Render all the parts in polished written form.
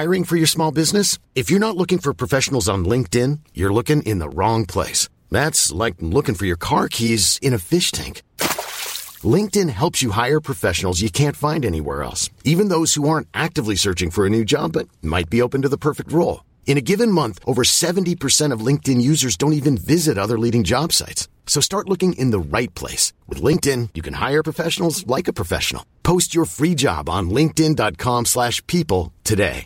Hiring for your small business? If you're not looking for professionals on LinkedIn, you're looking in the wrong place. That's like looking for your car keys in a fish tank. LinkedIn helps you hire professionals you can't find anywhere else, even those who aren't actively searching for a new job but might be open to the perfect role. In a given month, over 70% of LinkedIn users don't even visit other leading job sites. So start looking in the right place. With LinkedIn, you can hire professionals like a professional. Post your free job on linkedin.com/people today.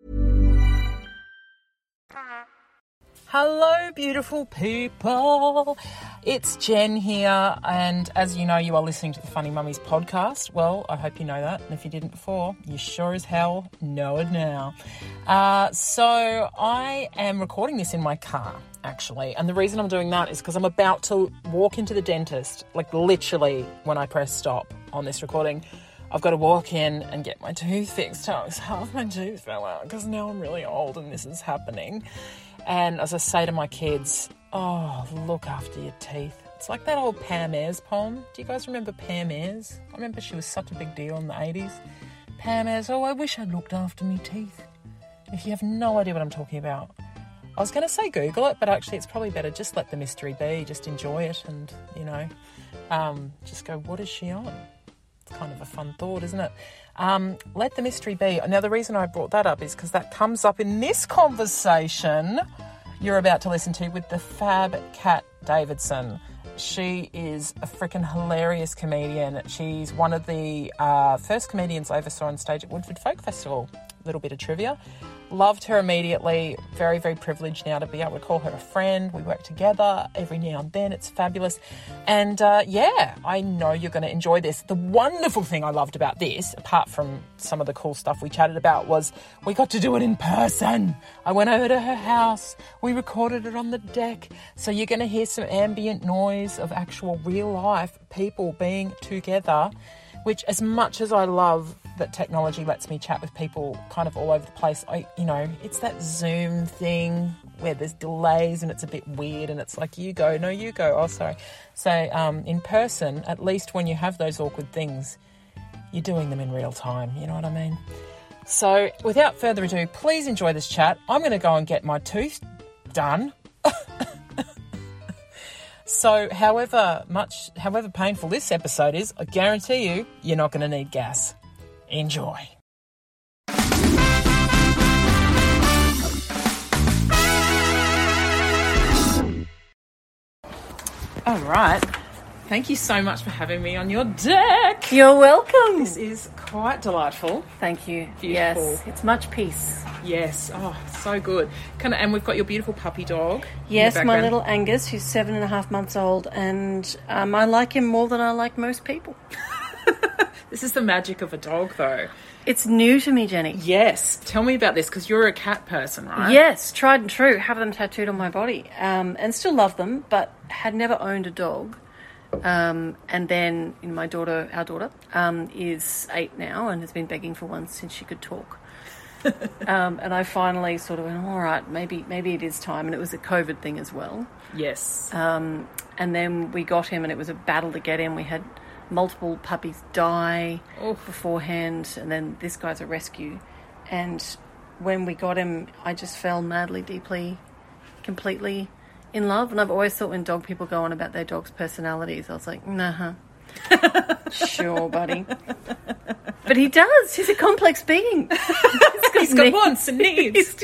Hello, beautiful people. It's Jen here, and as you know, you are listening to the Funny Mummies podcast. Well, I hope you know that, and if you didn't before, you sure as hell know it now. So I am recording this in my car, actually, and the reason I'm doing that is because I'm about to walk into the dentist, like literally when I press stop on this recording. I've got to walk in and get my tooth fixed. Half my tooth fell out because now I'm really old and this is happening. And as I say to my kids, oh, look after your teeth. It's like that old Pam Ayres poem. Do you guys remember Pam Ayres? I remember she was such a big deal in the 80s. Pam Ayres, oh, I wish I'd looked after me teeth. If you have no idea what I'm talking about. I was going to say Google it, but actually it's probably better just let the mystery be. Just enjoy it and, just go, what is she on? It's kind of a fun thought, isn't it? Let the mystery be. Now, the reason I brought that up is because that comes up in this conversation you're about to listen to with the fab Kat Davidson. She is a freaking hilarious comedian. She's one of the first comedians I ever saw on stage at Woodford Folk Festival. A little bit of trivia. Loved her immediately. Very, very privileged now to be able to call her a friend. We work together every now and then. It's fabulous. And I know you're going to enjoy this. The wonderful thing I loved about this, apart from some of the cool stuff we chatted about, was we got to do it in person. I went over to her house. We recorded it on the deck. So you're going to hear some ambient noise of actual real life people being together, which, as much as I love that technology lets me chat with people kind of all over the place, it's that Zoom thing where there's delays and it's a bit weird and it's like, you go, no, you go, oh, sorry. So in person, at least when you have those awkward things, you're doing them in real time, you know what I mean? So without further ado, please enjoy this chat. I'm going to go and get my tooth done. So however painful this episode is, I guarantee you, you're not going to need gas. Enjoy. All right. Thank you so much for having me on your deck. You're welcome. This is quite delightful. Thank you. Beautiful. Yes, it's much peace. Yes. Oh, so good. And we've got your beautiful puppy dog. Yes, my little Angus, who's 7.5 months old, and I like him more than I like most people. This is the magic of a dog, though. It's new to me, Jenny. Yes. Tell me about this, because you're a cat person, right? Yes, tried and true. Have them tattooed on my body, and still love them, but had never owned a dog. And then our daughter, is 8 now and has been begging for one since she could talk. And I finally sort of went, all right, maybe it is time. And it was a COVID thing as well. Yes. And then we got him, and it was a battle to get him. We had multiple puppies die beforehand, and then this guy's a rescue. And when we got him, I just fell madly, deeply, completely in love. And I've always thought when dog people go on about their dog's personalities, I was like, nah, sure, buddy. But he does. He's a complex being. He's got wants and needs.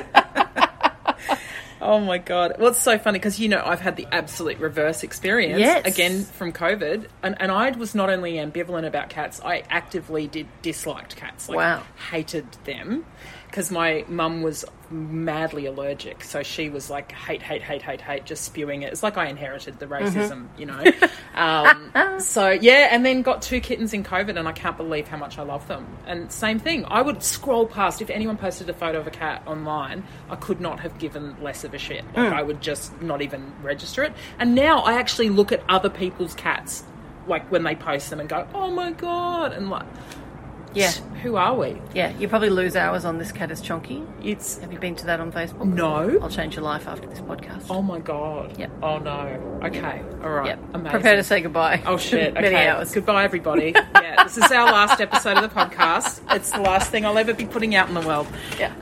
Oh, my God. Well, it's so funny because, I've had the absolute reverse experience, again, from COVID. And I was not only ambivalent about cats, I actively disliked cats. Hated them. Because my mum was madly allergic. So she was like, hate, just spewing it. It's like I inherited the racism, and then got 2 kittens in COVID, and I can't believe how much I love them. And same thing. I would scroll past. If anyone posted a photo of a cat online, I could not have given less of a shit. I would just not even register it. And now I actually look at other people's cats, like when they post them, and go, oh, my God. And Yeah. Who are we? Yeah, you probably lose hours on This Cat is Chonky. It's... Have you been to that on Facebook? No. I'll change your life after this podcast. Oh, my God. Yep. Oh, no. Okay. All right. Yep. Amazing. Prepare to say goodbye. Oh, shit. Many Okay. hours. Goodbye, everybody. Yeah, this is our last episode of the podcast. It's the last thing I'll ever be putting out in the world. Yeah.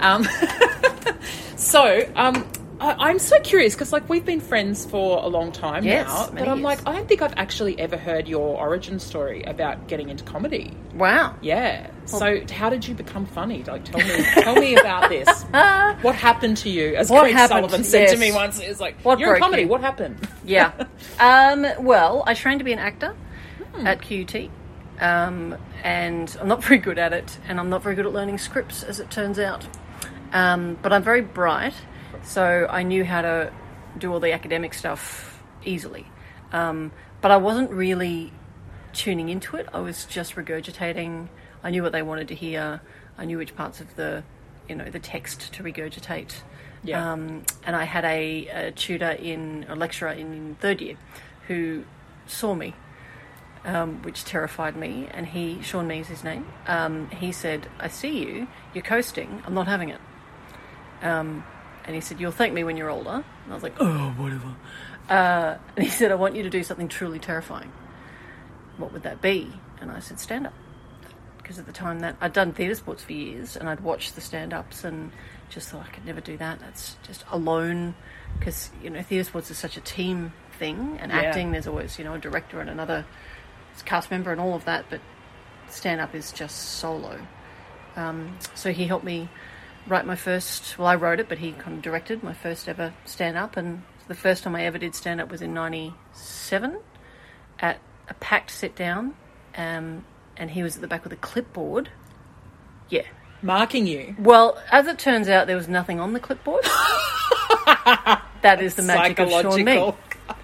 I'm so curious because, like, we've been friends for a long time now, but I'm years. like, I don't think I've actually ever heard your origin story about getting into comedy. Wow. Yeah. So, how did you become funny? Like, tell me about this. What happened to you? As What Craig happened? Sullivan said to Yes. me once, it's like, What you're in broke comedy. you? What happened? Yeah. Well, I trained to be an actor at QUT. And I'm not very good at it, and I'm not very good at learning scripts, as it turns out. But I'm very bright, so I knew how to do all the academic stuff easily. But I wasn't really tuning into it. I was just regurgitating. I knew what they wanted to hear. I knew which parts of the text to regurgitate. Yeah. And I had a tutor a lecturer in third year who saw me, which terrified me, and Sean Mee is his name, he said, I see you, you're coasting, I'm not having it. And he said, you'll thank me when you're older. And I was like, oh, whatever. And he said, I want you to do something truly terrifying. What would that be? And I said, stand-up. Because at the time that I'd done theatre sports for years, and I'd watched the stand-ups and just thought I could never do that. That's just alone. Because, theatre sports is such a team thing, and acting, there's always, a director and another cast member and all of that, but stand-up is just solo. So he helped me write my first, I wrote it, but he kind of directed my first ever stand-up, and the first time I ever did stand-up was in 97 at a packed sit-down, and he was at the back with a clipboard. Yeah. Marking you. Well, as it turns out, there was nothing on the clipboard. That is the magic of Sean Mee.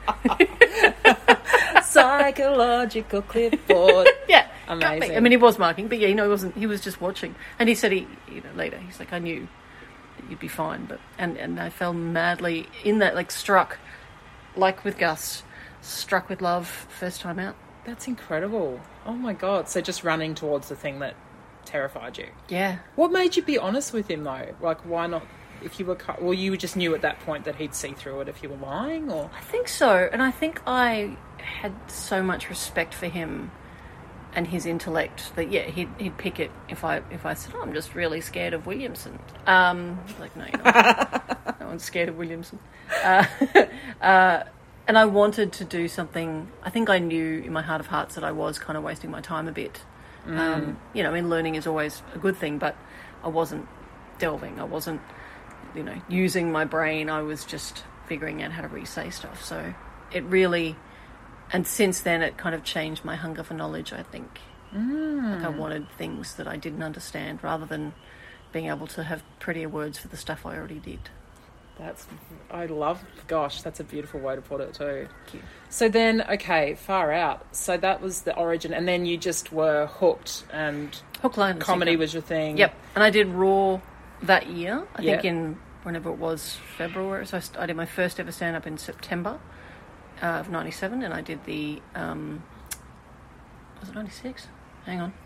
Psychological clipboard. Yeah. Amazing. I mean, he was marking, but yeah, he wasn't. He was just watching, and he said later, he's like, I knew that you'd be fine, but and I fell madly in that, like struck, like with Gus, struck with love first time out. That's incredible. Oh my God. So just running towards the thing that terrified you. Yeah. What made you be honest with him though? Like, why not? If you were, you just knew at that point that he'd see through it if you were lying, or? I think so, and I think I had so much respect for him and his intellect that he'd pick it if I said, I'm just really scared of Williamson. Like, no, you're not. No one's scared of Williamson. And I wanted to do something. I think I knew in my heart of hearts that I was kind of wasting my time a bit. Learning is always a good thing, but I wasn't delving. I wasn't, using my brain. I was just figuring out how to re-say stuff. So it really, and since then it kind of changed my hunger for knowledge, I think. Like I wanted things that I didn't understand rather than being able to have prettier words for the stuff I already did. That's a beautiful way to put it too. Thank you. So then, okay, far out. So that was the origin, and then you just were hooked, and Hook, line, and comedy sinker. was your thing. Yep, and I did Raw that year. I Yep. think in whenever it was February. So I did my first ever stand up in September of 97, and I did the was it 96? Hang on,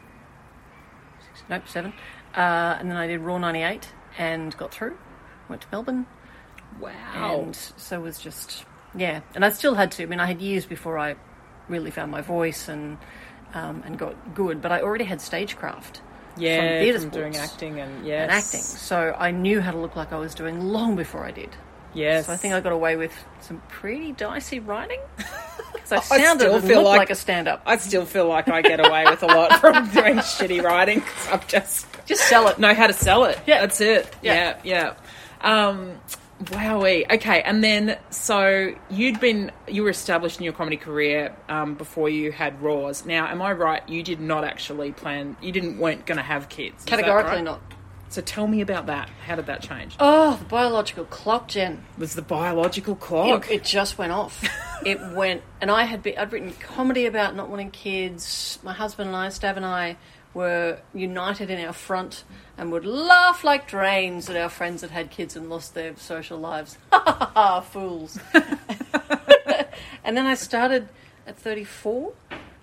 7. And then I did Raw 98 and got through. Went to Melbourne. Wow. And so it was just, and I still had to. I mean, I had years before I really found my voice and got good, but I already had stagecraft. Yeah, from theatre from doing sports acting and acting. So I knew how to look like I was doing long before I did. Yes. So I think I got away with some pretty dicey writing. Because I sounded and feel looked like a stand-up. I still feel like I get away with a lot from doing shitty writing, because I'm just sell it. know how to sell it. Yeah. That's it. Yeah. Wowee. Okay, and then so you were established in your comedy career before you had Raws. Now, am I right? You did not actually plan. You weren't going to have kids. Categorically right? not. So tell me about that. How did that change? Oh, the biological clock, Jen. It was the biological clock? It just went off. It went, and I'd written comedy about not wanting kids. My husband and I, Stav and I, were united in our front and would laugh like drains at our friends that had kids and lost their social lives. Ha ha ha, fools. And then I started at 34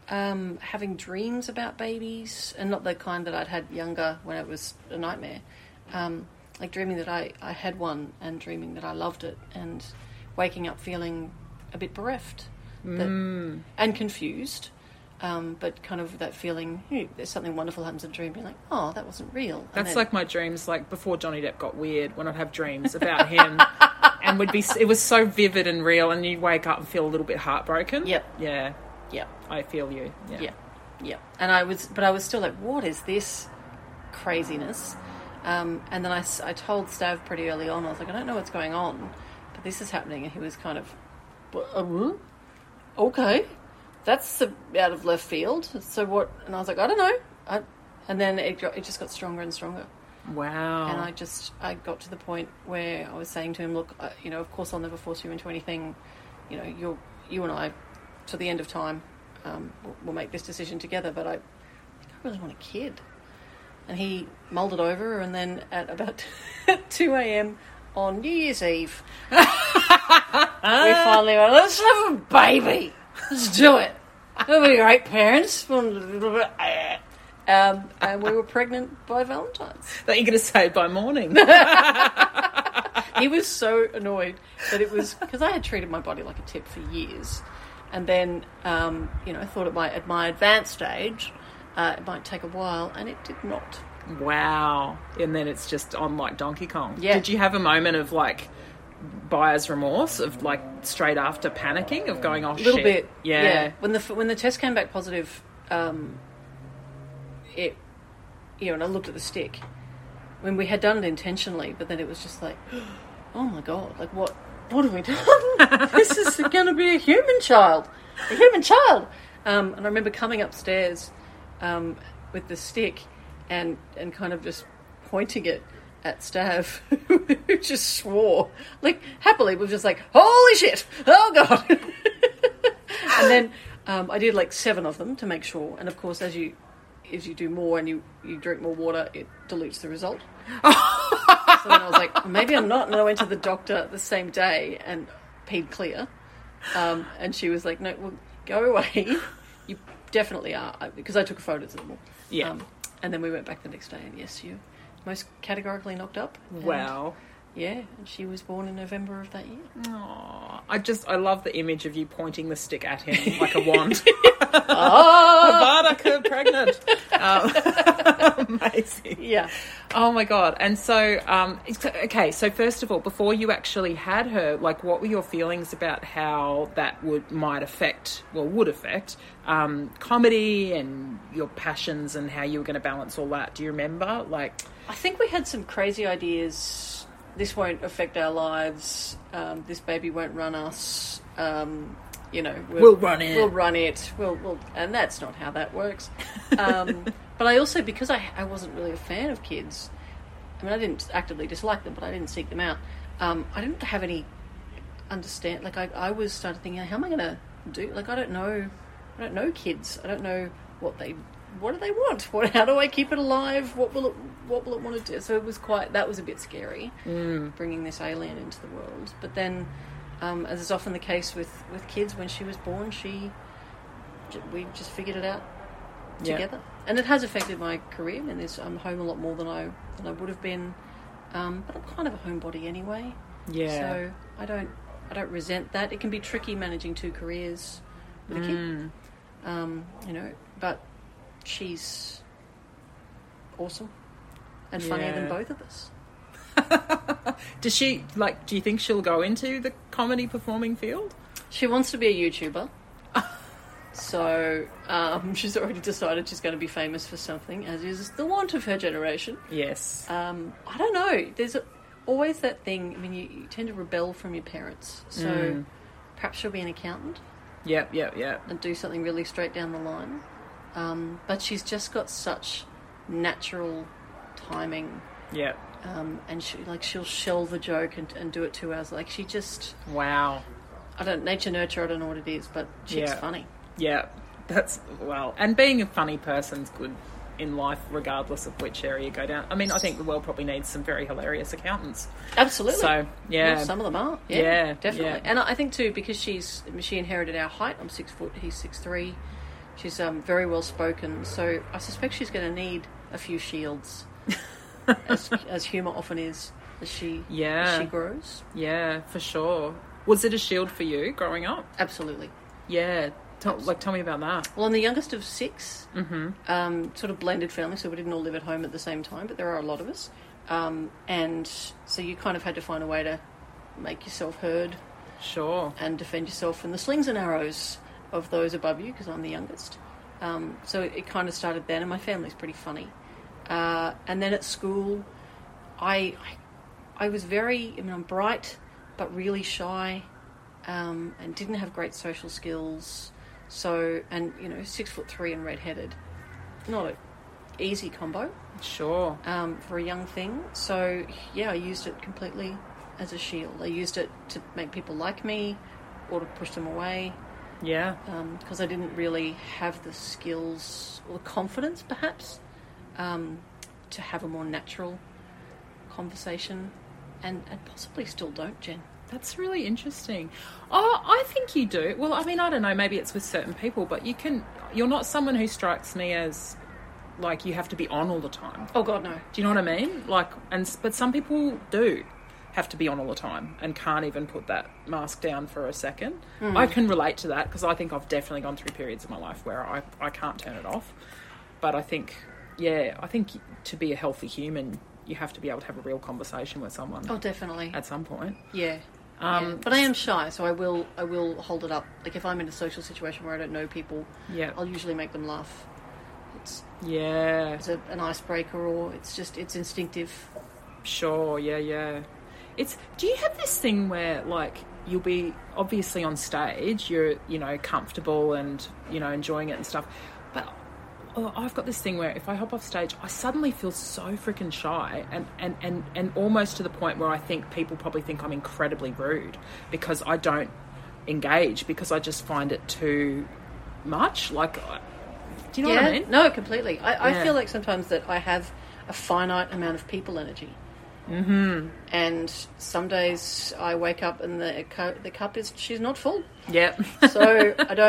having dreams about babies, and not the kind that I'd had younger when it was a nightmare. Like dreaming that I had one, and dreaming that I loved it, and waking up feeling a bit bereft and confused. But kind of that feeling, there's something wonderful happens in a dream, being like, oh, that wasn't real. That's then, like my dreams, like before Johnny Depp got weird, when I'd have dreams about him, and it was so vivid and real, and you'd wake up and feel a little bit heartbroken. Yep. Yeah. Yep. I feel you. Yeah. Yep. And I was still like, what is this craziness? And then I told Stav pretty early on, I was like, I don't know what's going on, but this is happening. And he was kind of, okay. That's out of left field. So what? And I was like, I don't know. And then it just got stronger and stronger. Wow. And I got to the point where I was saying to him, look, of course I'll never force you into anything. You and I, to the end of time, we'll make this decision together. But I think I really want a kid. And he mulled it over, and then at about 2 a.m. on New Year's Eve, we finally went, let's have a baby. Let's do it. We'll be great parents. And we were pregnant by Valentine's. That you're going to say by morning. He was so annoyed that it was... Because I had treated my body like a tip for years. And then, I thought at my advanced stage, it might take a while, and it did not. Wow. And then it's just on like Donkey Kong. Yeah. Did you have a moment of like... buyer's remorse of like straight after panicking of going, oh shit? A little bit, yeah. When the test came back positive, and I looked at the stick. When we had done it intentionally, but then it was just like, oh my god, like what have we done? This is going to be a human child. And I remember coming upstairs with the stick and kind of just pointing it at Stav, who just swore. Like, happily, was just like, holy shit! Oh, God! And then I did, like, 7 of them to make sure. And, of course, as you do more and you drink more water, it dilutes the result. So then I was like, maybe I'm not. And I went to the doctor the same day and peed clear. And she was like, no, well, go away. You definitely are. Because I took a photo to them all. Yeah. And then we went back the next day, and yes, you... most categorically knocked up. Wow. Yeah, and she was born in November of that year. Aww. I love the image of you pointing the stick at him like a wand. Avada pregnant. Amazing. Yeah. Oh my God. And so, okay, so first of all, before you actually had her, like what were your feelings about how that would affect comedy and your passions and how you were going to balance all that? Do you remember? Like, I think we had some crazy ideas. This won't affect our lives. This baby won't run us. We'll run it. We'll run it. We'll, and that's not how that works. But I also, because I wasn't really a fan of kids, I mean, I didn't actively dislike them, but I didn't seek them out. I didn't have any understand. Like I was started thinking, how am I going to do? Like I don't know kids. I don't know what do they want? How do I keep it alive? What will it want to do? So that was a bit scary, bringing this alien into the world. But then, as is often the case with kids, when she was born, we just figured it out together. And it has affected my career. I mean, I'm home a lot more than I would have been. But I'm kind of a homebody anyway. Yeah. So I don't resent that. It can be tricky managing 2 careers with a kid. But she's awesome and funnier than both of us. Does she, do you think she'll go into the comedy performing field? She wants to be a YouTuber. So she's already decided she's going to be famous for something, as is the want of her generation. Yes. I don't know. There's always that thing. I mean, you tend to rebel from your parents. So perhaps she'll be an accountant. Yep. And do something really straight down the line. But she's just got such natural timing. Yeah. And she'll shelve a joke and do it 2 hours. Like she just... Wow. Nature nurture, I don't know what it is, but she's funny. Yeah. And being a funny person's good in life, regardless of which area you go down. I mean, I think the world probably needs some very hilarious accountants. Absolutely. So, yeah. Well, some of them are. Yeah, definitely. Yeah. And I think too, because she inherited our height. I'm 6 foot, he's 6'3". She's very well spoken, so I suspect she's going to need a few shields, as humour often is, as she grows. Yeah, for sure. Was it a shield for you growing up? Absolutely. Yeah. Tell me about that. Well, I'm the youngest of 6, sort of blended family, so we didn't all live at home at the same time, but there are a lot of us. And so you kind of had to find a way to make yourself heard. Sure. And defend yourself from the slings and arrows of those above you, because I'm the youngest. So it kind of started then, and my family's pretty funny. And then at school, I was I'm bright, but really shy, and didn't have great social skills. So, and 6'3" and redheaded, not an easy combo. Sure. For a young thing. So yeah, I used it completely as a shield. I used it to make people like me, or to push them away. Yeah. Because I didn't really have the skills or the confidence, perhaps, to have a more natural conversation, and possibly still don't, Jen. That's really interesting. Oh, I think you do. Well, I mean, I don't know, maybe it's with certain people, but you're not someone who strikes me as, like, you have to be on all the time. Oh, God, no. Do you know what I mean? But some people do have to be on all the time and can't even put that mask down for a second. I can relate to that, because I think I've definitely gone through periods of my life where I can't turn it off. But I think to be a healthy human, you have to be able to have a real conversation with someone. Oh, definitely. At some point. Yeah. But I am shy, so I will hold it up. Like, if I'm in a social situation where I don't know people, I'll usually make them laugh. It's an icebreaker, or it's instinctive. Sure, yeah. Do you have this thing where, like, you'll be obviously on stage, you're, comfortable and, enjoying it and stuff, but I've got this thing where if I hop off stage, I suddenly feel so freaking shy, and almost to the point where I think people probably think I'm incredibly rude because I don't engage, because I just find it too much. Like, do you know what I mean? No, completely. I feel like sometimes that I have a finite amount of people energy. Mm-hmm. And some days I wake up and the cup she's not full. Yeah. So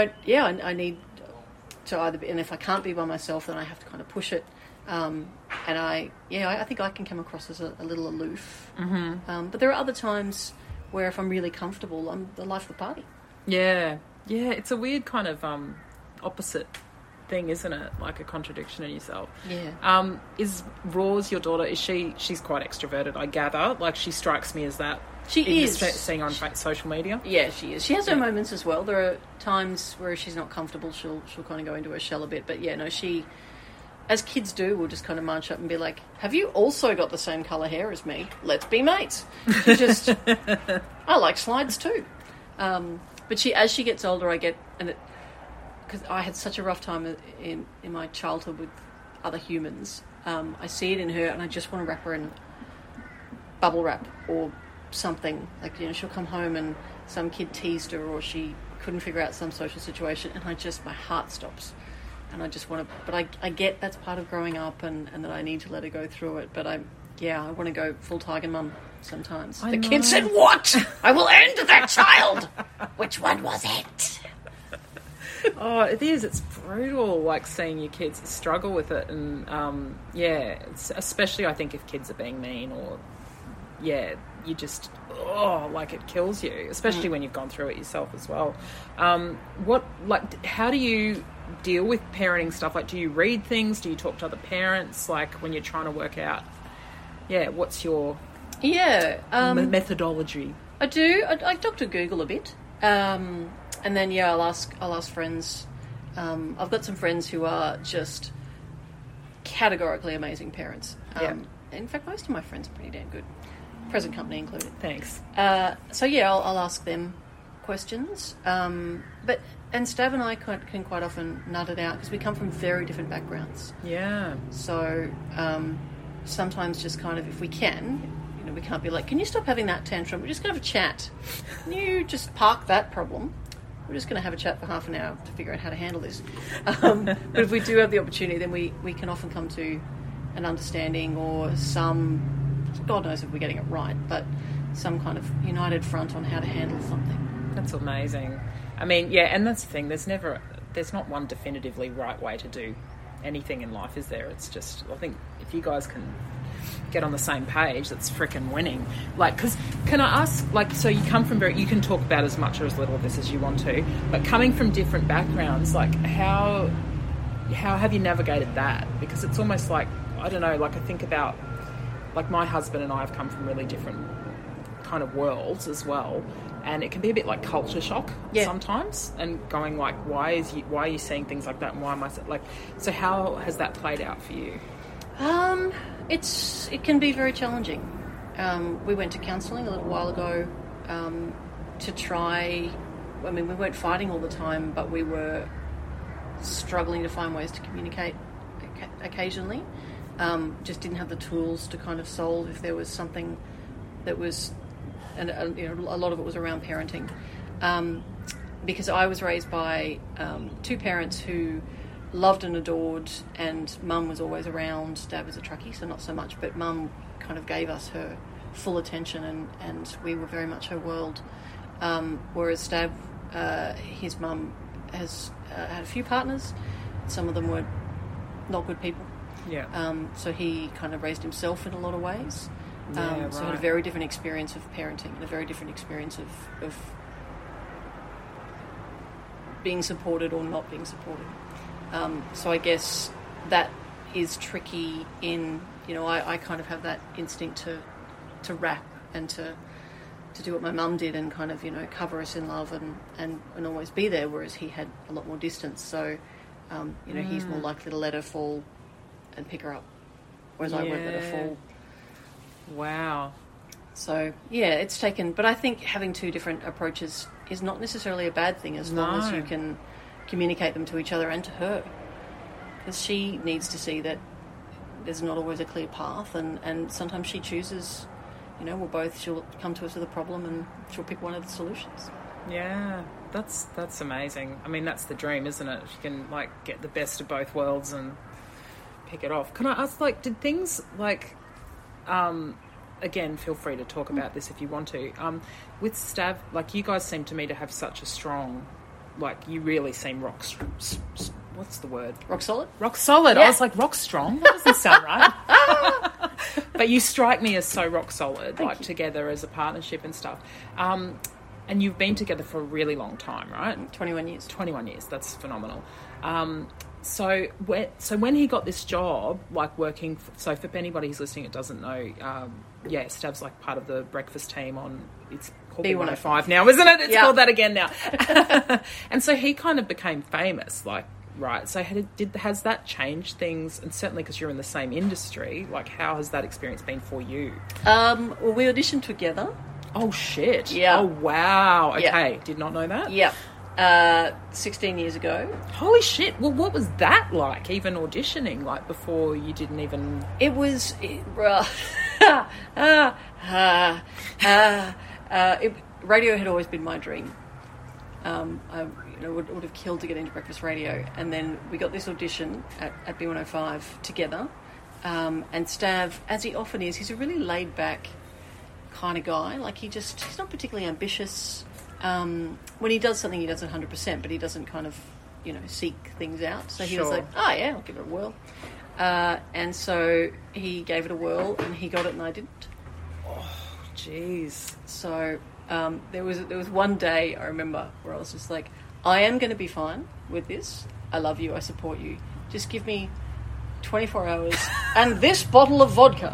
I need to either be, and if I can't be by myself, then I have to kind of push it. And I think I can come across as a little aloof. Mm-hmm. But there are other times where if I'm really comfortable, I'm the life of the party. Yeah. Yeah, it's a weird kind of opposite thing, isn't it? Like a contradiction in yourself. Yeah. Is Roz, your daughter, she's quite extroverted, I gather? Like, she strikes me as that. She is. Seeing on social media. Yeah, she is. She has her moments as well. There are times where she's not comfortable, she'll kind of go into her shell a bit. But yeah, no, she, as kids do, will just kind of march up and be like, have you also got the same colour hair as me? Let's be mates. She just, I like slides too. But as she gets older, I get, because I had such a rough time in my childhood with other humans, I see it in her and I just want to wrap her in bubble wrap or something. Like, she'll come home and some kid teased her, or she couldn't figure out some social situation, and my heart stops. And I just want to, but I get that's part of growing up, and that I need to let her go through it. But I want to go full tiger mum sometimes. The kid said, "What? I will end that child." Which one was it? Oh, it is. It's brutal, like, seeing your kids struggle with it. And, it's especially, I think, if kids are being mean, or, you just, like, it kills you, especially when you've gone through it yourself as well. How do you deal with parenting stuff? Like, do you read things? Do you talk to other parents? Like, when you're trying to work out, what's your methodology? I do. I Dr. Google a bit. And then, I'll ask friends. I've got some friends who are just categorically amazing parents. In fact, most of my friends are pretty damn good, present company included. Thanks. I'll ask them questions. And Stav and I can quite often nut it out because we come from very different backgrounds. Yeah. So sometimes just kind of, if we can, we can't be like, can you stop having that tantrum? We're just going to have a chat. Can you just park that problem? We're just going to have a chat for half an hour to figure out how to handle this. But if we do have the opportunity, then we can often come to an understanding, or some, God knows if we're getting it right, but some kind of united front on how to handle something. That's amazing. I mean, and that's the thing. There's never there's not one definitively right way to do anything in life, is there? It's just, I think if you guys can get on the same page, that's freaking winning. Like, because can I ask, like, so you come from you can talk about as much or as little of this as you want to, but coming from different backgrounds, like how have you navigated that? Because it's almost like, I don't know, like I think about, like my husband and I have come from really different kind of worlds as well, and it can be a bit like culture shock sometimes, and going like, why are you seeing things like that, and why am I like, so how has that played out for you? It can be very challenging. We went to counselling a little while ago to try, I mean, we weren't fighting all the time, but we were struggling to find ways to communicate occasionally. Just didn't have the tools to kind of solve if there was something that was, and you know, a lot of it was around parenting, because I was raised by two parents who loved and adored, and Mum was always around. Dad was a truckie, so not so much, but Mum kind of gave us her full attention, and we were very much her world. Whereas Dad, his mum has had a few partners. Some of them were not good people. Yeah. So he kind of raised himself in a lot of ways. So had a very different experience of parenting and a very different experience of being supported or not being supported. So I guess that is tricky in, you know, I kind of have that instinct to rap and to do what my mum did and kind of, you know, cover us in love and always be there, whereas he had a lot more distance. So, you know, he's more likely to let her fall and pick her up, whereas I won't let her fall. Wow. So, yeah, it's taken... But I think having two different approaches is not necessarily a bad thing as long as you can communicate them to each other and to her. Because she needs to see that there's not always a clear path, and sometimes she chooses, you know, she'll come to us with a problem and she'll pick one of the solutions. Yeah, that's amazing. I mean, that's the dream, isn't it? If you can, like, get the best of both worlds and pick it off. Can I ask, like, did things, like... again, feel free to talk about this if you want to. With Stav, like, you guys seem to me to have such a strong, like, you really seem what's the word? Rock solid? Rock solid. Yeah. I was like, rock strong? That doesn't sound right. But you strike me as so rock solid, Thank like, you. together as a partnership and stuff. And you've been together for a really long time, right? 21 years. 21 years. That's phenomenal. So when he got this job, like working... So for anybody who's listening that doesn't know, Stav's like part of the breakfast team on... It's called B105 now, isn't it? It's called that again now. And so he kind of became famous, like, right. So has that changed things? And certainly because you're in the same industry, like, how has that experience been for you? Well, we auditioned together. Oh, shit. Yeah. Oh, wow. Okay. Yeah. Did not know that. Yeah. 16 years ago. Holy shit. Well, what was that like, even auditioning, like, before you didn't even... It was... radio had always been my dream. I would have killed to get into breakfast radio. And then we got this audition at B105 together. And Stav, as he often is, he's a really laid-back kind of guy. Like, he's not particularly ambitious. When he does something, he does it 100%, but he doesn't kind of, you know, seek things out. So he was like, oh, yeah, I'll give it a whirl. And so he gave it a whirl, and he got it, and I didn't. Oh, jeez. So there was one day, I remember, where I was just like, I am going to be fine with this. I love you. I support you. Just give me 24 hours and this bottle of vodka.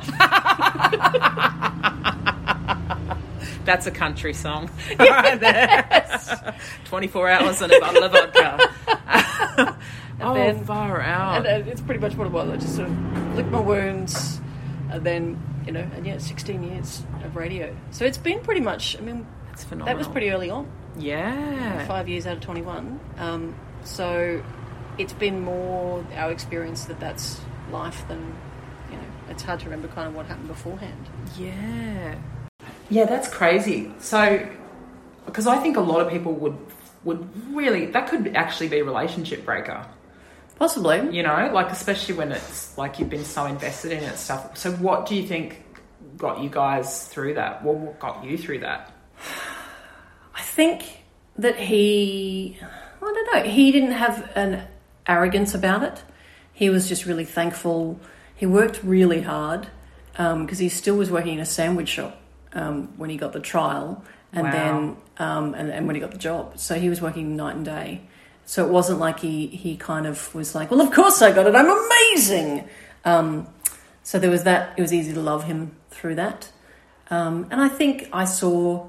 That's a country song. Right there. 24 hours and a bottle of vodka. Then, far out. And it's pretty much what it was. I just sort of licked my wounds, and then, you know, and 16 years of radio. So it's been pretty much, I mean, that's phenomenal. That was pretty early on. Yeah. 5 years out of 21. So it's been more our experience that's life than, you know, it's hard to remember kind of what happened beforehand. Yeah. Yeah, that's crazy. So, because I think a lot of people would really, that could actually be a relationship breaker. Possibly. You know, like, especially when it's like you've been so invested in it and stuff. So what do you think got you guys through that? What got you through that? I think that he don't know. He didn't have an arrogance about it. He was just really thankful. He worked really hard because he still was working in a sandwich shop when he got the trial, and then and when he got the job. So he was working night and day. So it wasn't like he kind of was like, well, of course I got it. I'm amazing. So there was that. It was easy to love him through that. And I think I saw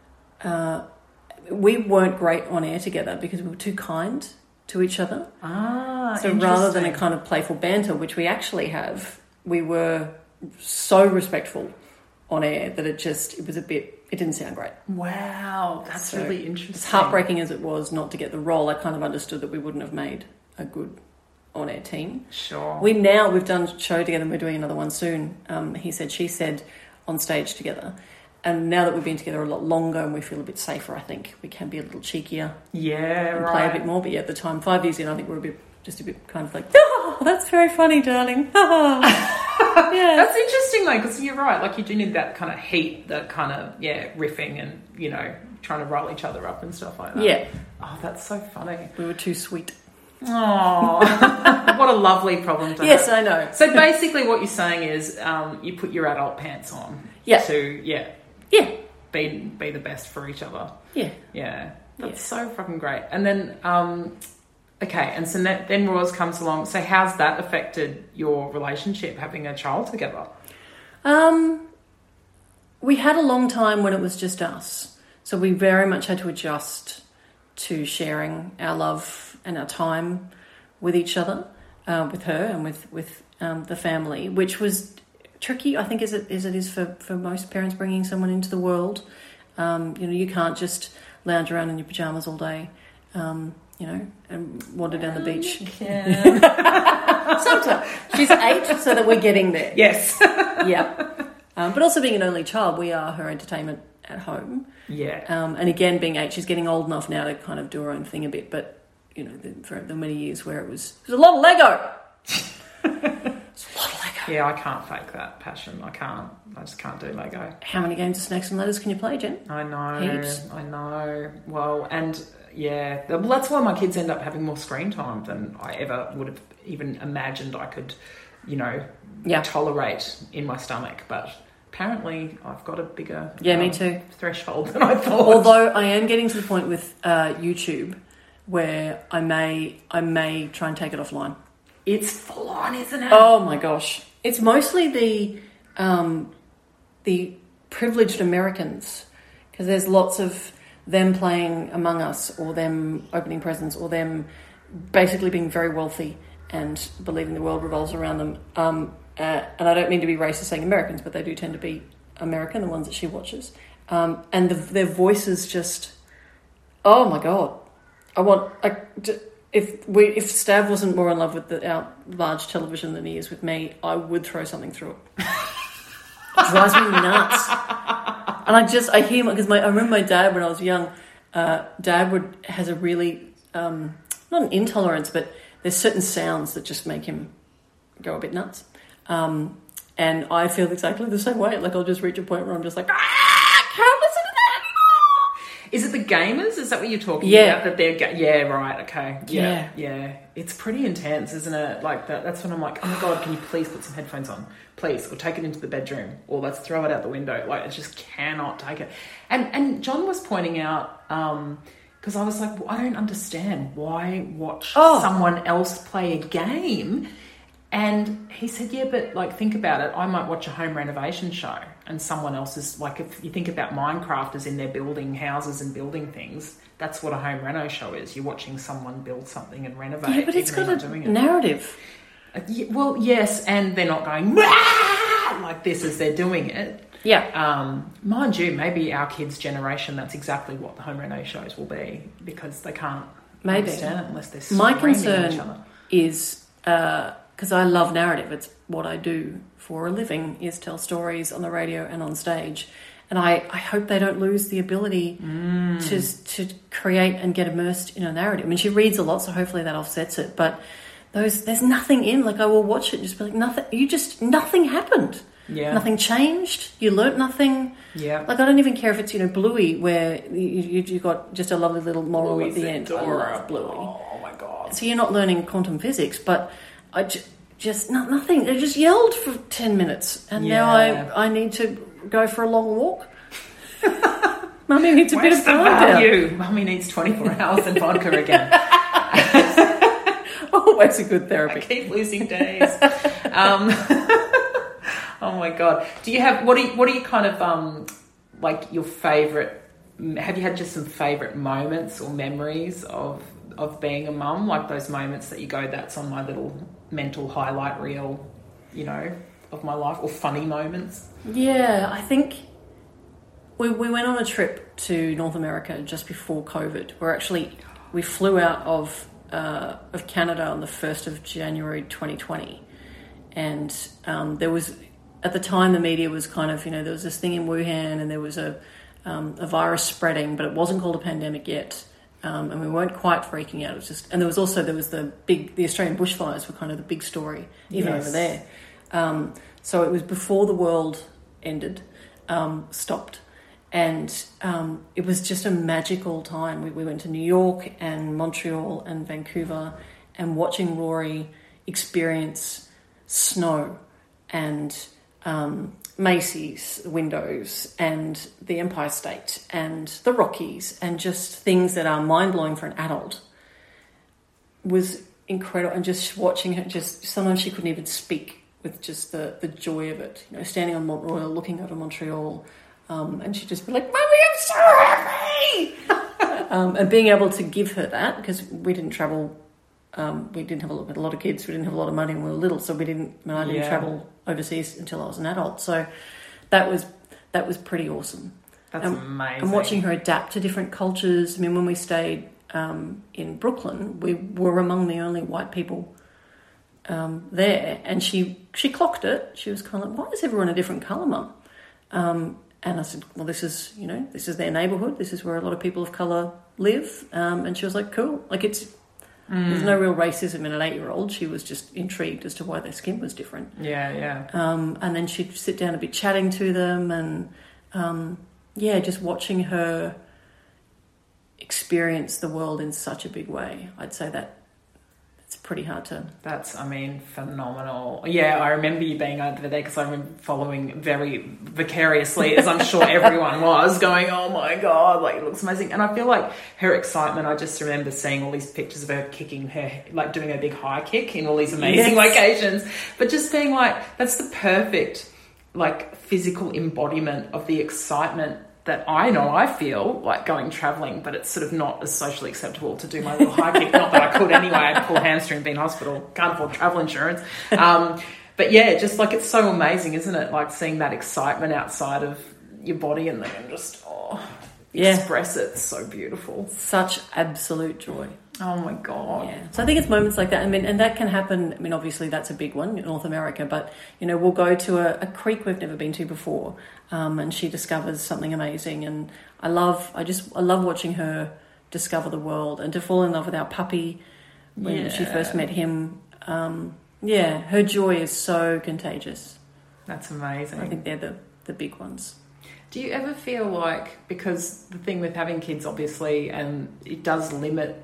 we weren't great on air together because we were too kind to each other. So rather than a kind of playful banter, which we actually have, we were so respectful on air that it didn't sound great. Wow, that's really interesting. As heartbreaking as it was not to get the role, I kind of understood that we wouldn't have made a good on-air team. Sure. We've done a show together and we're doing another one soon. He said, she said, on stage together. And now that we've been together a lot longer and we feel a bit safer, I think we can be a little cheekier. Yeah, and right. play a bit more. But yeah, at the time, 5 years in, I think we're a bit kind of like, oh, that's very funny, darling. Yeah. That's interesting though, because you're right. Like you do need that kind of heat, that kind of, riffing and, trying to rile each other up and stuff like that. Yeah. Oh, that's so funny. We were too sweet. Oh, what a lovely problem to have. Yes, I know. So basically what you're saying is you put your adult pants on to, be the best for each other. Yeah. Yeah. That's so fucking great. And then, okay, and so then Roz comes along. So how's that affected your relationship, having a child together? We had a long time when it was just us. So we very much had to adjust to sharing our love and our time with each other, with her and with the family, which was tricky, I think, as it is for most parents bringing someone into the world. You can't just lounge around in your pajamas all day, and wander down the beach. Yeah. Sometimes. She's 8, so that we're getting there. Yes. Yeah. But also being an only child, we are her entertainment at home. Yeah. And again, being 8, she's getting old enough now to kind of do her own thing a bit. But, for the many years where it was a lot of Lego. It's a lot of Lego. Yeah, I can't fake that passion. I just can't do Lego. How many games of Snakes and Ladders can you play, Jen? I know. Heaps. I know. Well, and that's why my kids end up having more screen time than I ever would have even imagined I could, tolerate in my stomach. But apparently I've got a bigger me too. threshold than I thought. Although I am getting to the point with YouTube where I may try and take it offline. It's full on, isn't it? Oh my gosh. It's mostly the privileged Americans, because there's lots of them playing Among Us, or them opening presents, or them basically being very wealthy and believing the world revolves around them. And I don't mean to be racist saying Americans, but they do tend to be American, the ones that she watches. And their voices just, oh my God. If Stav wasn't more in love with our large television than he is with me, I would throw something through it. It drives me nuts. And I hear, because I remember my dad when I was young, Dad has a really, not an intolerance, but there's certain sounds that just make him go a bit nuts. And I feel exactly the same way. Like I'll just reach a point where I'm just like, can't listen to that anymore. Is it the gamers? Is that what you're talking about? That they're right, okay. Yeah. It's pretty intense, isn't it? Like that's when I'm like, oh my God, can you please put some headphones on? Please. Or take it into the bedroom. Or let's throw it out the window. Like, I just cannot take it. And John was pointing out, because I was like, well, I don't understand why watch someone else play a game. And he said, yeah, but like, think about it. I might watch a home renovation show and someone else is like, if you think about Minecrafters in there building houses and building things, that's what a home reno show is. You're watching someone build something and renovate. Yeah, but it's got a narrative. Well, yes, and they're not going like this as they're doing it. Yeah. Mind you, maybe our kids' generation, that's exactly what the home reno shows will be, because they can't understand it unless they're screaming at each other. My concern is, because I love narrative, it's what I do for a living, is tell stories on the radio and on stage. And I hope they don't lose the ability to create and get immersed in a narrative. I mean, she reads a lot, so hopefully that offsets it. But there's nothing in, like, I will watch it and just be like, nothing happened. Yeah. Nothing changed. You learnt nothing. Yeah. Like, I don't even care if it's, Bluey, where you got just a lovely little moral Bluey's at the end. I love Bluey. Oh, my God. So you're not learning quantum physics, but I just nothing. They just yelled for 10 minutes, and now I need to go for a long walk. Mummy needs a bit of value. Mummy needs 24 hours and vodka again. Always a good therapy. I keep losing days. Oh my God. Do you have, what are you kind of, like your favourite, have you had just some favourite moments or memories of being a mum? Like those moments that you go, that's on my little mental highlight reel, of my life, or funny moments? Yeah, I think we went on a trip to North America just before COVID. We flew out of Canada on the 1st of January 2020, and there was, at the time, the media was kind of, there was this thing in Wuhan, and there was a virus spreading, but it wasn't called a pandemic yet, and we weren't quite freaking out. It was just, and there was the Australian bushfires were kind of the big story even over there. So it was before the world ended, stopped. And it was just a magical time. We went to New York and Montreal and Vancouver, and watching Rory experience snow and Macy's windows and the Empire State and the Rockies, and just things that are mind-blowing for an adult, was incredible. And just watching her, just sometimes she couldn't even speak with just the joy of it. Standing on Mont Royal, looking over Montreal, and she'd just be like, "Mummy, I'm so happy!" And being able to give her that, because we didn't travel, we didn't have a lot of kids, we didn't have a lot of money when we were little, so I didn't travel overseas until I was an adult. So that was pretty awesome. That's amazing. And watching her adapt to different cultures. I mean, when we stayed in Brooklyn, we were among the only white people there, and she clocked it. She was kind of like, "Why is everyone a different colour, Mum?" And I said, "Well, this is their neighbourhood. This is where a lot of people of colour live." And she was like, "Cool." Like, there's no real racism in an 8-year-old. She was just intrigued as to why their skin was different. Yeah. And then she'd sit down and be chatting to them, and just watching her experience the world in such a big way. I'd say that it's pretty hard to... That's, phenomenal. Yeah, I remember you being over there, because I remember following very vicariously, as I'm sure everyone was, going, "Oh my God, like, it looks amazing." And I feel like her excitement, I just remember seeing all these pictures of her kicking her, like doing a big high kick in all these amazing locations, but just being like, that's the perfect, like, physical embodiment of the excitement that I know I feel like going travelling, but it's sort of not as socially acceptable to do my little high kick. Not that I could anyway. I had pulled hamstring, been in hospital, can't afford travel insurance. But yeah, just like, it's so amazing, isn't it? Like, seeing that excitement outside of your body and then just express it. It's so beautiful. Such absolute joy. Oh my God. Yeah. So I think it's moments like that. And that can happen. Obviously that's a big one in North America, but we'll go to a creek we've never been to before, and she discovers something amazing. And I love watching her discover the world, and to fall in love with our puppy when she first met him. Her joy is so contagious. That's amazing. I think they're the big ones. Do you ever feel like, because the thing with having kids, obviously, and it does limit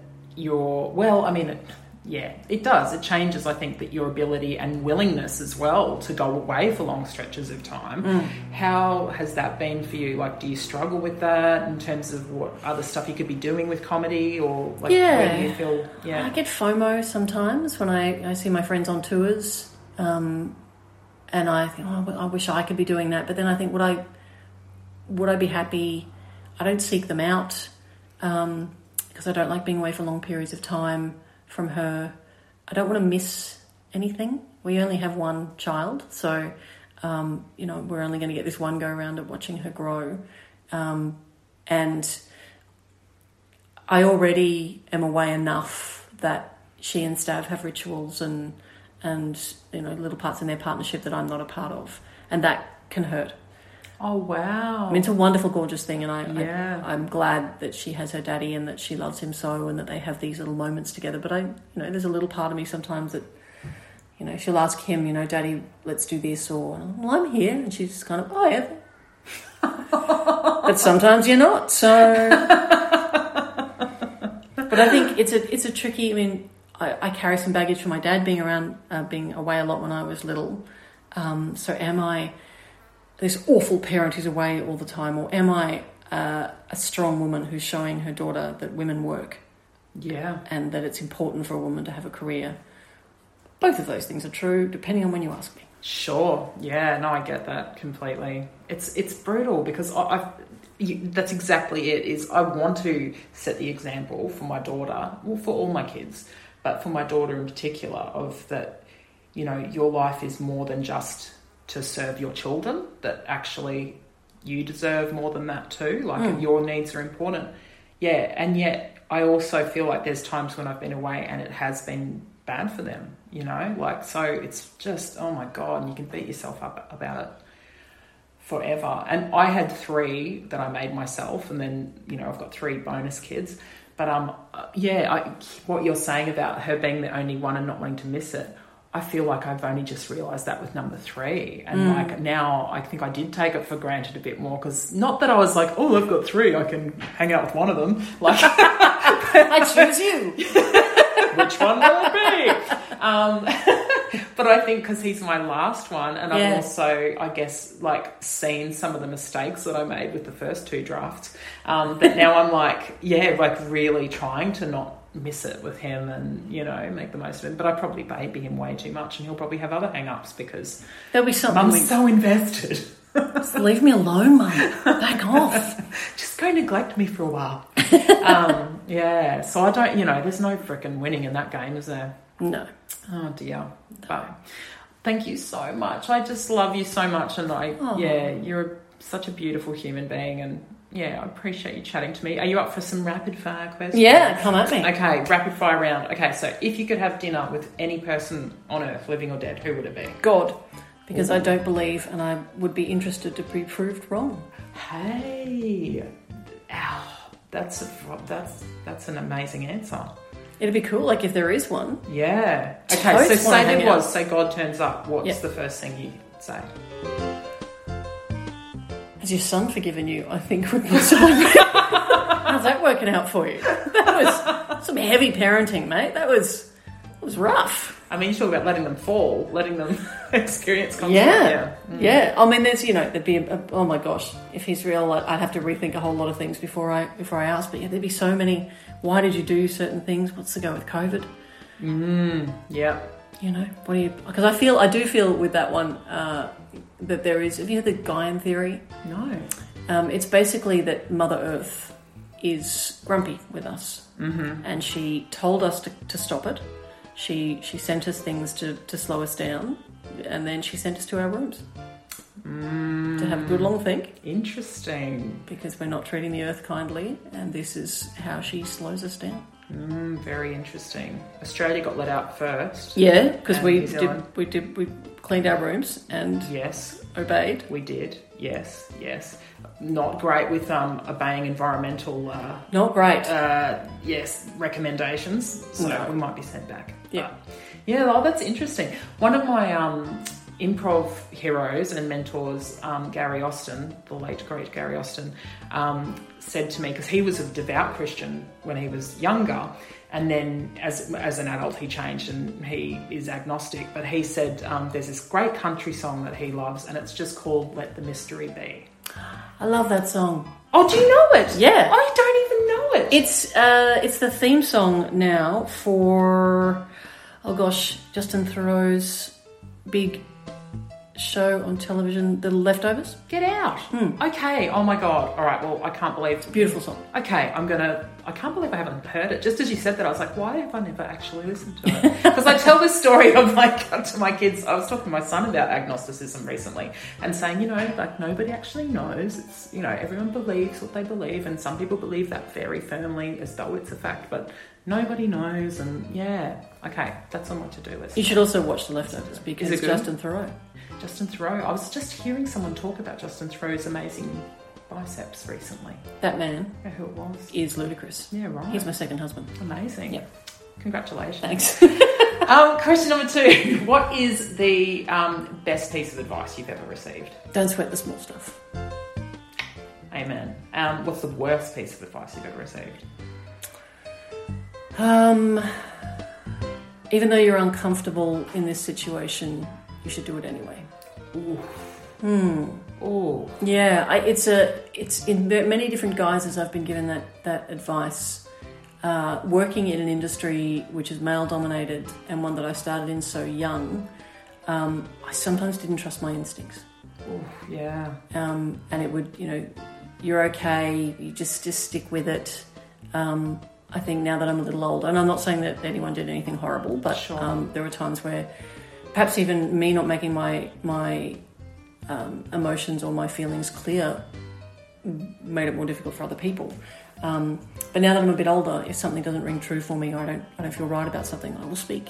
it does. It changes, I think, that your ability and willingness as well to go away for long stretches of time. How has that been for you? Like, do you struggle with that in terms of what other stuff you could be doing with comedy, or like, where do you feel? Yeah, I get FOMO sometimes when I see my friends on tours, and I think, I wish I could be doing that. But then I think, would I be happy? I don't seek them out. Because I don't like being away for long periods of time from her. I don't want to miss anything. We only have one child, so we're only going to get this one go around of watching her grow. And I already am away enough that she and Stav have rituals and little parts in their partnership that I'm not a part of, and that can hurt. Oh, wow. It's a wonderful, gorgeous thing, and I'm glad that she has her daddy and that she loves him so, and that they have these little moments together. But there's a little part of me sometimes that, you know, she'll ask him, you know, Daddy, let's do this, or, well, I'm here. And she's just kind of, oh, yeah. But sometimes you're not, so... But I think it's a tricky... I mean, I carry some baggage from my dad being around, being away a lot when I was little. So am I this awful parent who's away all the time, or am I a strong woman who's showing her daughter that women work? Yeah. And that it's important for a woman to have a career. Both of those things are true, depending on when you ask me. Sure. Yeah, no, I get that completely. It's brutal because that's exactly it, is I want to set the example for my daughter, well, for all my kids, but for my daughter in particular, of that, you know, your life is more than just to serve your children, that actually you deserve more than that too. Like your needs are important. Yeah, and yet I also feel like there's times when I've been away and it has been bad for them, you know, like, so it's just, oh my God, and you can beat yourself up about it forever. And I had 3 that I made myself, and then, you know, I've got 3 bonus kids. But what you're saying about her being the only one and not wanting to miss it, I feel like I've only just realised that with number 3. And like now I think I did take it for granted a bit more, because not that I was like, oh, I've got 3, I can hang out with one of them. Like, I choose you. Which one will it be? But I think because he's my last one, and I've also, I guess, like, seen some of the mistakes that I made with the first 2 drafts. But now I'm like, really trying to not miss it with him and, you know, make the most of it. But I probably baby him way too much, and he'll probably have other hang-ups because there'll be something. Mum's so invested. Just leave me alone, Mum. Back off. Just go neglect me for a while. Yeah, so I don't, you know, there's no frickin' winning in that game, is there? No. Oh, dear. But thank you so much. I just love you so much, and you're such a beautiful human being, and I appreciate you chatting to me. Are you up for some rapid fire questions? Yeah, come at me. Okay, rapid fire round. Okay, so if you could have dinner with any person on earth, living or dead, who would it be? God. Because I don't believe, and I would be interested to be proved wrong. Hey, that's an amazing answer. It'd be cool, like if there is one. Yeah. Okay, so say there was, say God turns up. What's the first thing you'd say? Has your son forgiven you? I think would be something. How's that working out for you? That was some heavy parenting, mate. That was rough. I mean, you talk about letting them fall, letting them experience conflict. Yeah. I mean, there's, you know, there'd be oh my gosh, if he's real, I'd have to rethink a whole lot of things before I ask. But yeah, there'd be so many. Why did you do certain things? What's the go with COVID? Yeah. You know, what do you? Because I do feel with that one that there is. Have you heard the Gaian theory? No. It's basically that Mother Earth is grumpy with us, and she told us to stop it. She sent us things to slow us down, and then she sent us to our rooms to have a good long think. Interesting. Because we're not treating the earth kindly, and this is how she slows us down. Very interesting. Australia got let out first. Yeah, because we cleaned our rooms and obeyed. We did. Yes. Not great with obeying environmental. Not great. Recommendations. So we might be sent back. Yeah. That's interesting. One of my improv heroes and mentors, Gary Austin, the late great Gary Austin, said to me, because he was a devout Christian when he was younger, and then as an adult he changed and he is agnostic, but he said there's this great country song that he loves, and it's just called Let the Mystery Be. I love that song. Oh, do you know it? Yeah. I don't even know it. It's the theme song now for, Justin Theroux's big show on television, The Leftovers. Get out. Okay. Oh my God. All right. Well, I can't believe. It's a beautiful song. Okay. I can't believe I haven't heard it. Just as you said that, I was like, why have I never actually listened to it? Because I tell this story of to my kids. I was talking to my son about agnosticism recently and saying, nobody actually knows. It's, everyone believes what they believe, and some people believe that very firmly as though it's a fact, but nobody knows. And okay, that's on my to-do list. You should also watch The Leftovers because it's Justin Theroux. Justin Theroux. I was just hearing someone talk about Justin Theroux's amazing biceps recently. That man, who it was, is ludicrous. Yeah, right. He's my second husband. Amazing. Yep. Congratulations. Thanks. Question number 2. What is the best piece of advice you've ever received? Don't sweat the small stuff. Amen. What's the worst piece of advice you've ever received? Even though you're uncomfortable in this situation, you should do it anyway. Ooh. Yeah, it's in many different guises I've been given that advice. Working in an industry which is male-dominated and one that I started in so young, I sometimes didn't trust my instincts. Ooh, yeah. And it would, you're okay, you just stick with it. I think now that I'm a little older, and I'm not saying that anyone did anything horrible, but sure. There were times where perhaps even me not making my emotions or my feelings clear made it more difficult for other people. But now that I'm a bit older, if something doesn't ring true for me or I don't feel right about something, I will speak.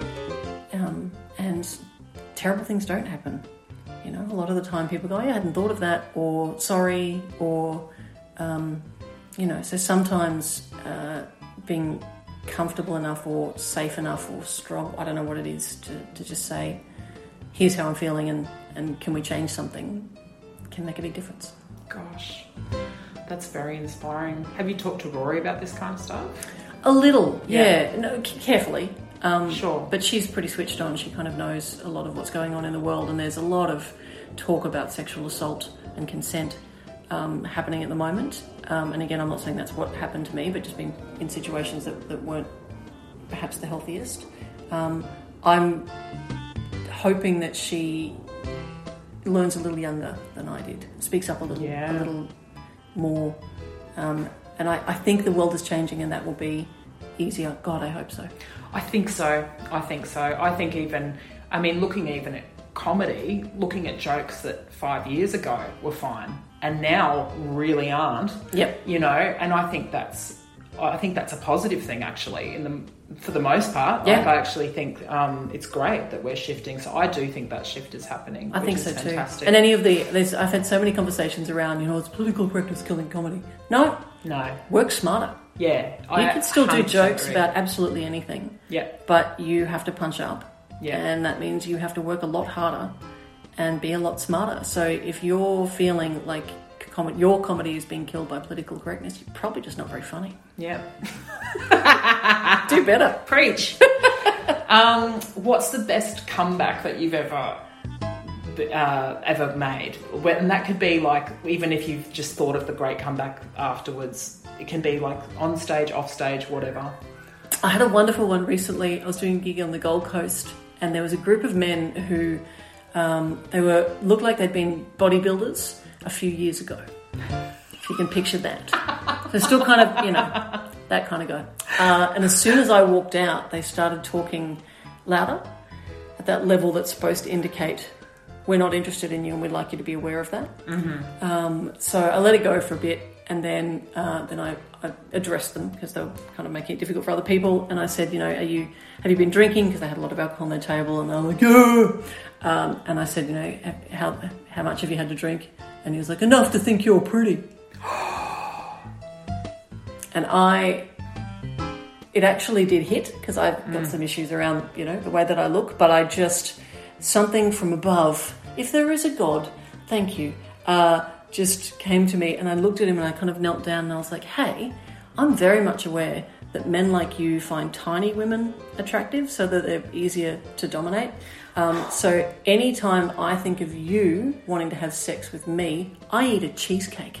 And terrible things don't happen. A lot of the time people go, I hadn't thought of that, or sorry, or so sometimes being comfortable enough or safe enough or strong, I don't know what it is, to just say, here's how I'm feeling and can we change something, can make a big difference. Gosh, that's very inspiring. Have you talked to Rory about this kind of stuff? A little, yeah. No, carefully. Sure. But she's pretty switched on. She kind of knows a lot of what's going on in the world, and there's a lot of talk about sexual assault and consent happening at the moment. And again, I'm not saying that's what happened to me, but just being in situations that weren't perhaps the healthiest. I'm hoping that she learns a little younger than I did, speaks up a little more. And I think the world is changing and that will be easier. God, I hope so. I think so. I think even looking even at comedy, looking at jokes that 5 years ago were fine and now really aren't. Yep. And I think that's a positive thing actually for the most part. Yeah. Like I actually think it's great that we're shifting. So I do think that shift is happening. I think so fantastic. too. And I've had so many conversations around, it's political correctness killing comedy. No. Work smarter. Yeah. You can still do jokes agree. about absolutely anything. Yeah. But you have to punch up. Yeah. And that means you have to work a lot harder and be a lot smarter. So if you're feeling like your comedy is being killed by political correctness, you're probably just not very funny. Yeah. Do better. Preach. What's the best comeback that you've ever made? And that could be like, even if you've just thought of the great comeback afterwards, it can be like on stage, off stage, whatever. I had a wonderful one recently. I was doing a gig on the Gold Coast and there was a group of men who looked like they'd been bodybuilders a few years ago. If you can picture that. They're still kind of, that kind of guy. And as soon as I walked out, they started talking louder at that level that's supposed to indicate we're not interested in you and we'd like you to be aware of that. Mm-hmm. So I let it go for a bit and then I addressed them because they were kind of making it difficult for other people. And I said, have you been drinking? Because they had a lot of alcohol on their table and they were like, yeah. And I said, how much have you had to drink? And he was like, enough to think you're pretty. And it actually did hit because I've got some issues around, the way that I look, but something from above, if there is a God, thank you, just came to me and I looked at him and I kind of knelt down and I was like, hey, I'm very much aware that men like you find tiny women attractive so that they're easier to dominate. So anytime I think of you wanting to have sex with me, I eat a cheesecake.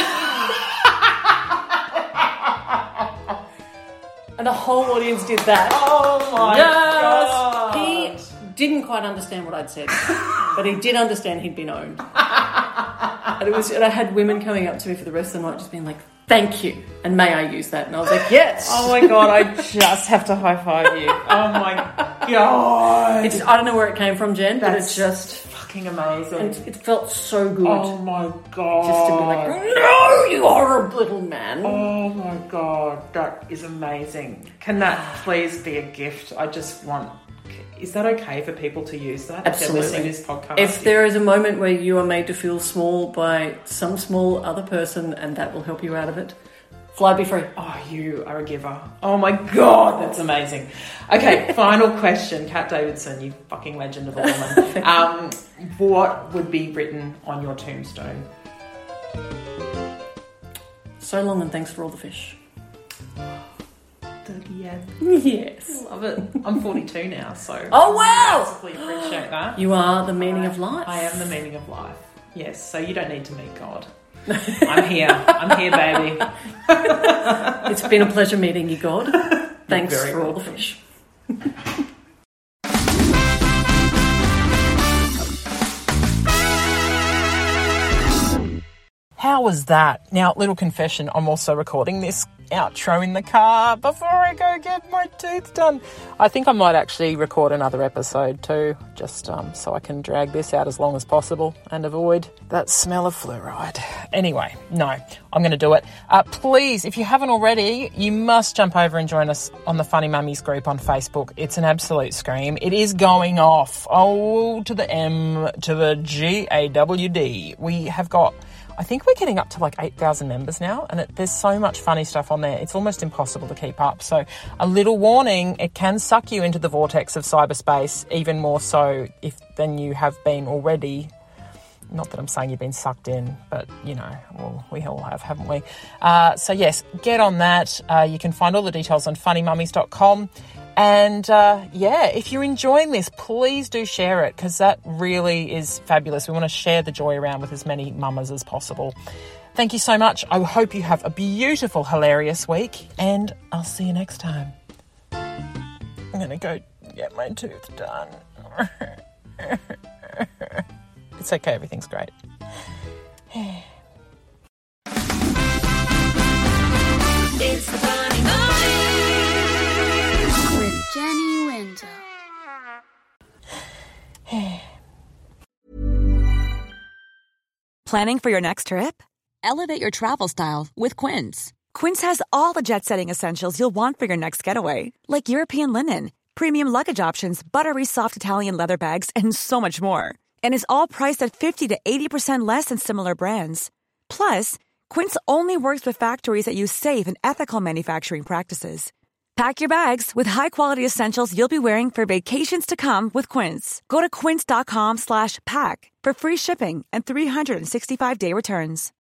And the whole audience did that. Oh my God. He didn't quite understand what I'd said, but he did understand he'd been owned. And I had women coming up to me for the rest of the night just being like, thank you, and may I use that? And I was like, yes. Oh my God, I just have to high five you. Oh my God. I don't know where it came from, Jen, but it's just fucking amazing. And it felt so good. Oh my God. Just to be like, no, you horrible little man. Oh my God, that is amazing. Can that please be a gift? Is that okay for people to use that? Absolutely. If they're listening to this podcast? If there is a moment where you are made to feel small by some small other person and that will help you out of it, Fly, be free. Oh, you are a giver. Oh my God, that's amazing. Okay, final question. Kat Davidson, you fucking legend of a woman. What would be written on your tombstone? So long and thanks for all the fish. Yeah. Yes. Love it. I'm 42 now, so Oh, wow! massively appreciate that. You are the meaning of life. I am the meaning of life. Yes, so you don't need to meet God. I'm here. I'm here, baby. It's been a pleasure meeting you, God. Thanks very for all the welcome. fish. How was that? Now, little confession, I'm also recording this outro in the car before I go get my teeth done. I think I might actually record another episode too, just so I can drag this out as long as possible and avoid that smell of fluoride. Anyway, no, I'm going to do it. Please, if you haven't already, you must jump over and join us on the Funny Mummies group on Facebook. It's an absolute scream. It is going off. Oh, to the M, to the GAWD. We have got... I think we're getting up to like 8,000 members now, and there's so much funny stuff on there. It's almost impossible to keep up. So a little warning, it can suck you into the vortex of cyberspace, even more so than you have been already. Not that I'm saying you've been sucked in, but, you know, well, we all have, haven't we? So, yes, get on that. You can find all the details on funnymummies.com. And, if you're enjoying this, please do share it, because that really is fabulous. We want to share the joy around with as many mamas as possible. Thank you so much. I hope you have a beautiful, hilarious week, and I'll see you next time. I'm going to go get my tooth done. It's okay. Everything's great. It's the Funny Mummies with Jenny Winter. Planning for your next trip? Elevate your travel style with Quince. Quince has all the jet-setting essentials you'll want for your next getaway, like European linen, premium luggage options, buttery soft Italian leather bags, and so much more. And is all priced at 50 to 80% less than similar brands. Plus, Quince only works with factories that use safe and ethical manufacturing practices. Pack your bags with high-quality essentials you'll be wearing for vacations to come with Quince. Go to quince.com/pack for free shipping and 365-day returns.